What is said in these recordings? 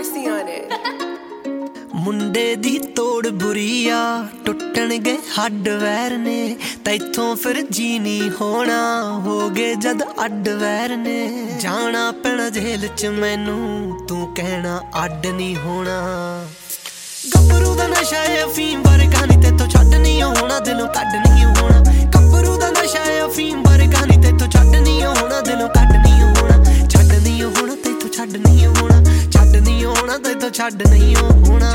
mercy on it. ਮੁੰਡੇ ਦੀ ਤੋੜ ਬੁਰੀ ਆ ਟੁੱਟਣਗੇ ਹੱਡ ਵੈਰ ਨੇ ਤੈਥੋਂ ਫਿਰ ਜੀ ਨਹੀਂ ਹੋਣਾ ਹੋ ਗਏ ਜਦ ਅੱਡ ਵੈਰ ਨੇ ਜਾਣਾ ਪੈਣਾ ਜੇਲ੍ਹ ਚ ਮੈਨੂੰ ਤੂੰ ਕਹਿਣਾ ਅੱਡ ਨਹੀਂ ਹੋਣਾ ਗੱਭਰੂ ਦਾ ਨਸ਼ਾ ਏ ਅਫੀਮ ਵਰਗਾ ਨੀ ਤੇਥੋਂ ਛੱਡ ਨਹੀਂ ਹੋਣਾ ਦਿਲੋਂ ਕੱਢ ਨਹੀਂ ਹੋਣਾ ਗੱਭਰੂ ਦਾ ਨਸ਼ਾ ਏ ਅਫੀਮ ਵਰਗਾ ਨੀ ਤੇਥੋਂ ਛੱਡ ਨਹੀਂ ਹੋਣਾ ਦਿਲੋਂ ਕੱਢ ਨਹੀਂ ਹੋਣਾ ਛੱਡ ਨਹੀਂ ਹੋਣਾ ਤੇਥੋਂ ਛੱਡ ਨਹੀਂ ਹੋਣਾ ਛੱਡ ਨਹੀਂ ਹੋਣਾ ਤੇਥੋਂ ਛੱਡ ਨਹੀਂ ਹੋਣਾ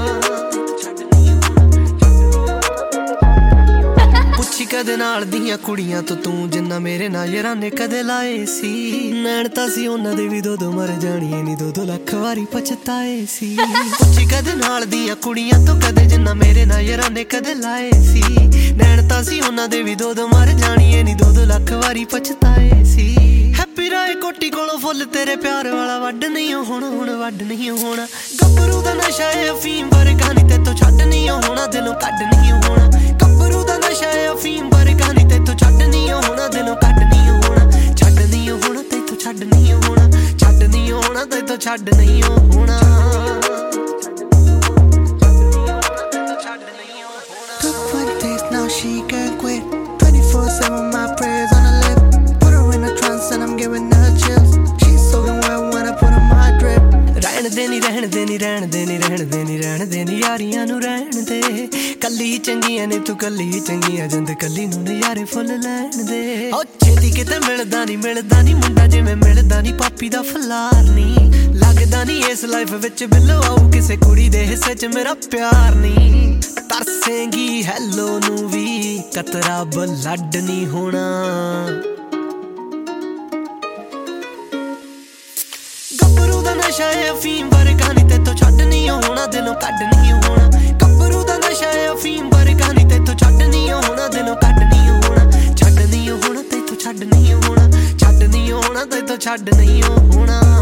ਪੁੱਛੀ ਕਦੇ ਨਾਲ ਦੀਆਂ ਕੁੜੀਆਂ ਤੋਂ ਤੂੰ ਜਿੰਨਾ ਮੇਰੇ ਨਾਲ ਯਾਰਾਂ ਨੇ ਕਦੇ ਲਾਏ ਸੀ ਨੈਣ ਤਾਂ ਸੀ ਉਹਨਾਂ ਦੇ ਵੀ ਦੋ ਮਰ ਜਾਣੀਏ ਨੀ 2 ਲੱਖ ਵਾਰੀ ਪਛਤਾਏ ਸੀ ਪੁੱਛੀ ਕਦੇ ਨਾਲ ਦੀਆਂ ਕੁੜੀਆਂ ਤੋਂ ਕਦੇ ਜਿੰਨਾ ਮੇਰੇ ਨਾਲ ਯਾਰਾਂ ਨੇ ਕਦੇ ਲਾਏ ਸੀ ਨੈਣ ਤਾਂ ਸੀ ਉਹਨਾਂ ਦੇ ਵੀ ਦੋ ਮਰ ਜਾਣੀਏ ਨੀ 2 ਲੱਖ ਵਾਰੀ ਪਛਤਾਏ ਸੀ ਹੈਪੀ ਰਾਏ ਕੋਟੀ ਕੋਲੋਂ ਫੁੱਲ ਤੇਰੇ ਪਿਆਰ ਵਾਲਾ ਵੱਢ ਨਹੀਂ ਹੋਣਾ ਹੁਣ ਵੱਢ ਨਹੀਂ ਹੋਣਾ ਗੱਭਰੂ ਦਾ ਨਸ਼ਾ ਏ ਅਫੀਮ ਵਰਗਾ ਨੀ ਤੇਥੋਂ ਛੱਡ ਨਹੀਂ ਹੋਣਾ ਦਿਲੋਂ ਕੱਢ ਨਹੀਂ ਹੋਣਾ ਗੱਭਰੂ ਦਾ ਨਸ਼ਾ ਏ ਅਫੀਮ ਵਰਗਾ ਨੀ ਤੇਥੋਂ ਛੱਡ ਨਹੀਂ ਹੋਣਾ ਦਿਲੋਂ ਕੱਢ ਨਹੀਂ ਹੋਣਾ ਛੱਡ ਨਹੀਂ ਹੋਣਾ ਤੇਥੋਂ ਛੱਡ ਨਹੀਂ ਹੋਣਾ ਛੱਡ ਨਹੀਂ ਹੋਣਾ ਤੇਥੋਂ ਛੱਡ ਨਹੀਂ ਹੋਣਾ Took 20 days, now she can't quit 24/7 my prayers on her lip Put her in a trance and I'm giving her chills She's soaking wet when I put on my drip ਰਹਿਣ ਦੇ ਨੀ ਰਹਿਣ ਦੇ ਨੀ ਰਹਿਣ ਦੇ ਨੀ ਰਹਿਣ ਦੇ ਨੀ ਰਹਿਣ ਦੇ ਨੀ ਯਾਰੀਆਂ ਨੂੰ ਰਹਿਣ ਦੇ ਕੱਲੀ ਚੰਗੀਆਂ ਨੇ ਤੂੰ ਕੱਲੀ ਚੰਗੀਆਂ ਜਿੰਦ ਕੱਲੀ ਨੂੰ ਨਜ਼ਾਰੇ ਫੁੱਲ ਲੈਣ ਦੇ ਓ ਛੇਤੀ ਕਿਤੇ ਮਿਲਦਾ ਨੀ ਮੁੰਡਾ ਜਿਵੇਂ ਮਿਲਦਾ ਨੀ ਪਾਪੀ ਦਾ ਫਲਾਰ ਨੀ ਲੱਗਦਾ ਨੀ ਇਸ ਲਾਈਫ ਵਿੱਚ ਬਿੱਲੋ ਆਊ ਕਿਸੇ ਕੁੜੀ ਦੇ ਹਿੱਸੇ 'ਚ ਮੇਰਾ ਪਿਆਰ ਨੀ ਤਰਸੇਂਗੀ ਹੈਲੋ ਨੂੰ ਵੀ ਕਤਰਾ ਬਲੱਡ ਨੀ ਹੋਣਾ ਗੱਭਰੂ ਦਾ ਨਸ਼ਾ ਏ ਅਫੀਮ ਵਰਗਾ ਨੀ ਤੇਥੋਂ ਛੱਡ ਨਹੀਂ ਹੋਣਾ ਦਿਲੋਂ ਕੱਢ ਨਹੀਂ ਹੋਣਾ ਗੱਭਰੂ ਦਾ ਨਸ਼ਾ ਏ ਅਫੀਮ ਵਰਗਾ ਨੀ ਤੇਥੋਂ ਛੱਡ ਨਹੀਂ ਹੋਣਾ ਦਿਲੋਂ ਕੱਢ ਨਹੀਂ ਹੋਣਾ ਛੱਡ ਨਹੀਂ ਹੋਣਾ ਤੇਥੋਂ ਛੱਡ ਨਹੀਂ ਹੋਣਾ ਛੱਡ ਨਹੀਂ ਹੋਣਾ ਤੇਥੋਂ ਛੱਡ ਨਹੀਂ ਹੋਣਾ